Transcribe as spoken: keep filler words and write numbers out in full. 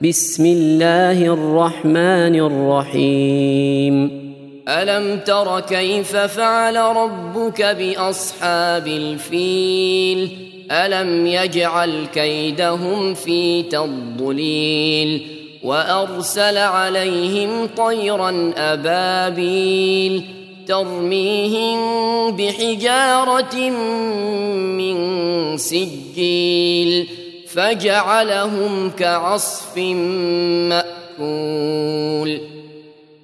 بسم الله الرحمن الرحيم ألم تر كيف فعل ربك بأصحاب الفيل ألم يجعل كيدهم في تضليل وأرسل عليهم طيرا أبابيل ترميهم بحجارة من سجيل فجعلهم كعصف مأكول.